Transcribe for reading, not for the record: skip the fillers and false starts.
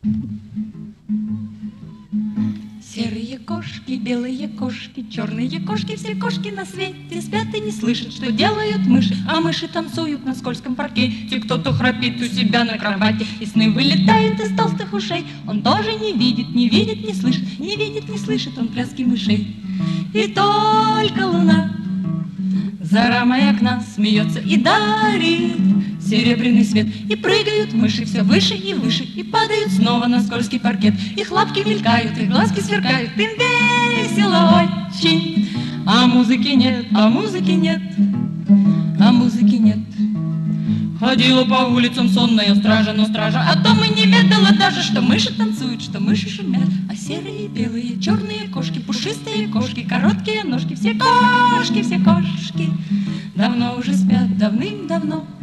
Серые кошки, белые кошки, черные кошки, все кошки на свете спят и не слышат, что делают мыши. А мыши танцуют на скользком паркете, кто-то храпит у себя на кровати, и сны вылетают из толстых ушей. Он тоже не видит, не видит, не слышит, не видит, не слышит он пляски мышей. И только луна за рамой окна смеется и дарит серебряный свет. И прыгают мыши все выше и выше, и падают снова на скользкий паркет. Их лапки мелькают, их глазки сверкают, им весело очень. А музыки нет, а музыки нет, а музыки нет. Ходила по улицам сонная стража, но стража о том и не ведала даже, что мыши танцуют, что мыши шумят. А серые, белые, черные кошки, пушистые кошки, короткие ножки, все кошки давно уже спят, давным-давно.